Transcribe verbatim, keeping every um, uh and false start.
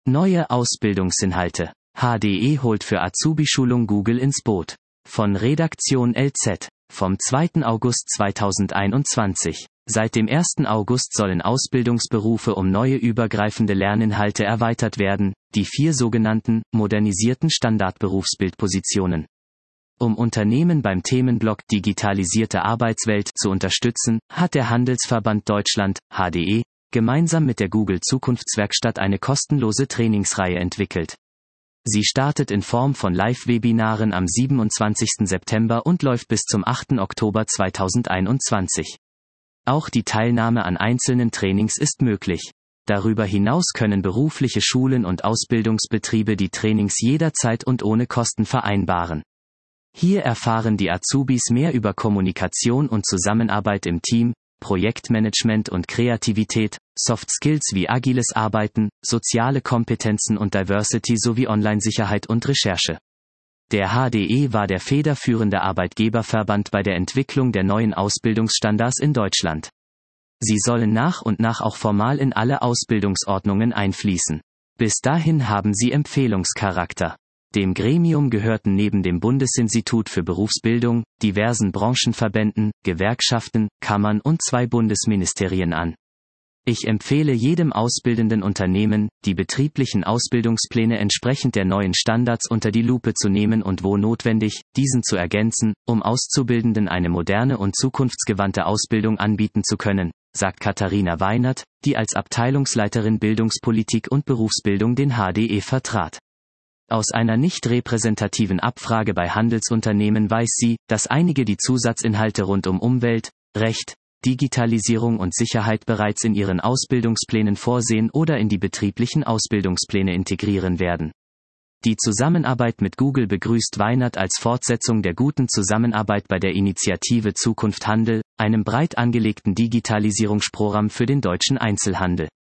Neue Ausbildungsinhalte. H D E holt für Azubi-Schulung Google ins Boot. Von Redaktion L Z. Vom zweiten August zweitausendeinundzwanzig. Seit dem ersten August sollen Ausbildungsberufe um neue übergreifende Lerninhalte erweitert werden, die vier sogenannten, modernisierten Standardberufsbildpositionen. Um Unternehmen beim Themenblock Digitalisierte Arbeitswelt zu unterstützen, hat der Handelsverband Deutschland, H D E, gemeinsam mit der Google Zukunftswerkstatt eine kostenlose Trainingsreihe entwickelt. Sie startet in Form von Live-Webinaren am siebenundzwanzigsten September und läuft bis zum achten Oktober zweitausendeinundzwanzig. Auch die Teilnahme an einzelnen Trainings ist möglich. Darüber hinaus können berufliche Schulen und Ausbildungsbetriebe die Trainings jederzeit und ohne Kosten vereinbaren. Hier erfahren die Azubis mehr über Kommunikation und Zusammenarbeit im Team, Projektmanagement und Kreativität, Soft Skills wie agiles Arbeiten, soziale Kompetenzen und Diversity sowie Online-Sicherheit und Recherche. Der H D E war der federführende Arbeitgeberverband bei der Entwicklung der neuen Ausbildungsstandards in Deutschland. Sie sollen nach und nach auch formal in alle Ausbildungsordnungen einfließen. Bis dahin haben sie Empfehlungscharakter. Dem Gremium gehörten neben dem Bundesinstitut für Berufsbildung, diversen Branchenverbänden, Gewerkschaften, Kammern und zwei Bundesministerien an. Ich empfehle jedem ausbildenden Unternehmen, die betrieblichen Ausbildungspläne entsprechend der neuen Standards unter die Lupe zu nehmen und wo notwendig, diesen zu ergänzen, um Auszubildenden eine moderne und zukunftsgewandte Ausbildung anbieten zu können, sagt Katharina Weinert, die als Abteilungsleiterin Bildungspolitik und Berufsbildung den H D E vertrat. Aus einer nicht repräsentativen Abfrage bei Handelsunternehmen weiß sie, dass einige die Zusatzinhalte rund um Umwelt, Recht, Digitalisierung und Sicherheit bereits in ihren Ausbildungsplänen vorsehen oder in die betrieblichen Ausbildungspläne integrieren werden. Die Zusammenarbeit mit Google begrüßt Weinert als Fortsetzung der guten Zusammenarbeit bei der Initiative Zukunft Handel, einem breit angelegten Digitalisierungsprogramm für den deutschen Einzelhandel.